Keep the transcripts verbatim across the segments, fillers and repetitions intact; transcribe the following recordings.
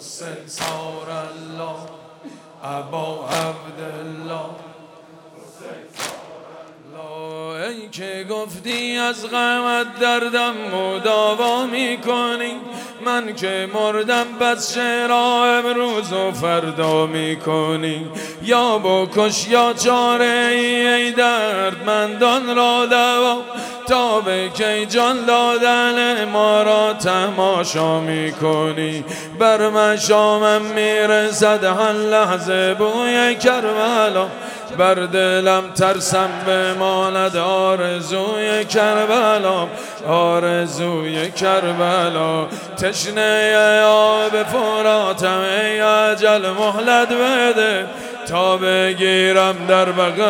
سنسار الله ابا عبدالله ای که گفتی از غمت دردم مداوا میکنی، من که مردم بس چرا امروز و فردا میکنی. یا بکش یا چاره ای, ای دردمندان را دوا، تا به کی جان دادن ما را تماشا میکنی. بر مشامم میرسد هر لحظه بوی کربلا، بر دلم ترسم بماند آرزوی کربلا، آرزوی کربلا. تشنه آب فراتم ای اجل مهلت بده، تا بگیرم در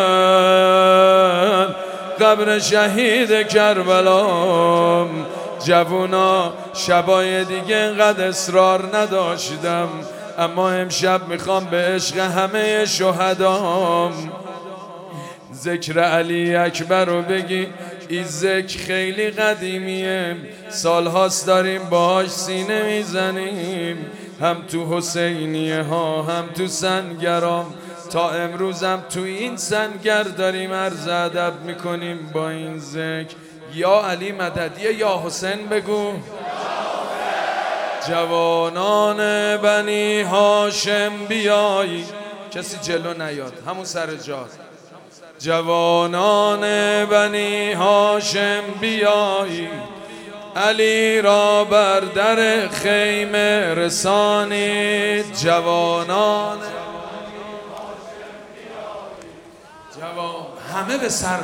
بغل قبر شهید کربلا. جوونا شبای دیگه انقدر اصرار نداشتم، اما امشب میخوام به عشق همه شهدام ذکر علی اکبر رو بگی. این ذکر خیلی قدیمیه، سالهاست داریم باهاش سینه میزنیم، هم تو حسینیه ها هم تو سنگرام. تا امروزم تو این سنگر داریم عرض ادب میکنیم با این ذکر. یا علی مددیه یا حسین بگو. جوانان بنی هاشم بیایی، کسی جلو نیاد همون سر جا. جوانان بنی هاشم بیایی، علی را بر در خیمه رسانید. جوانان جوان همه به سر.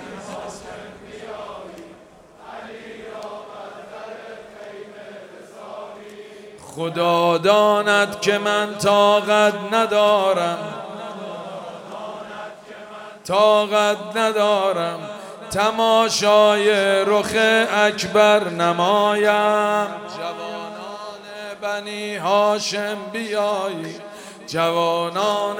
خدا داند که من طاقت ندارم، طاقت ندارم تماشای رخ اکبر نمایم. جوانان بنی هاشم بیایی، جوانان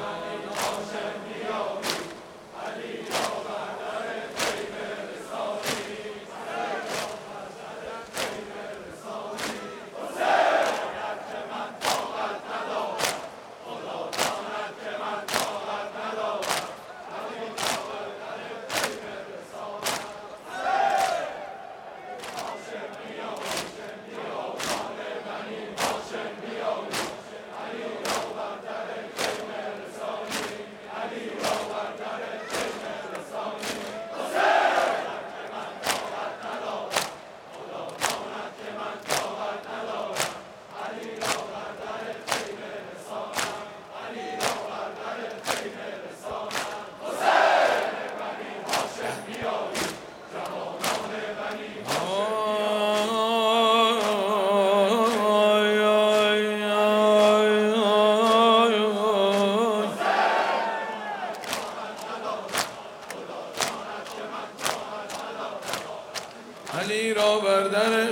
علی را بر در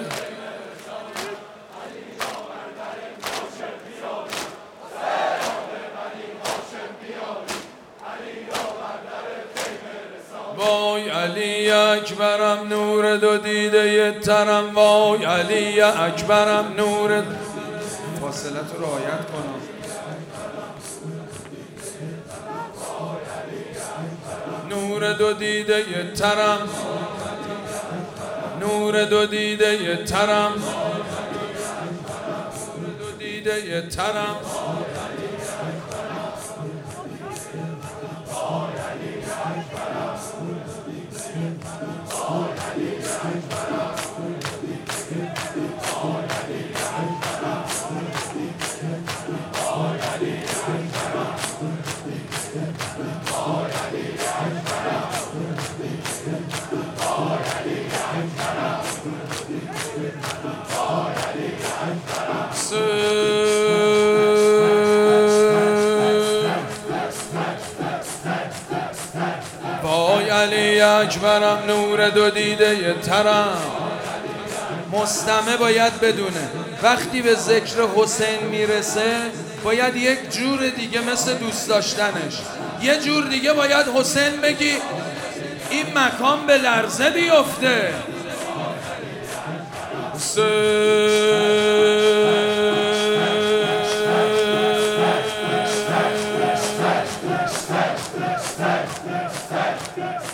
وای علی اکبرم نور دو دیده ترم، وای علی اکبرم نور. فاصله تو رعایت کنم. نور دو دیده ترم، نور دو دیده ترم، دو دیده ترم. وای علی اکبرم نور دو دیده ترم. مستمع باید بدونه وقتی به ذکر حسین میرسه باید یک جور دیگه مثل دوست داشتنش، یه جور دیگه باید حسین بگی این مکان به لرزه بیفته. حسین سر سر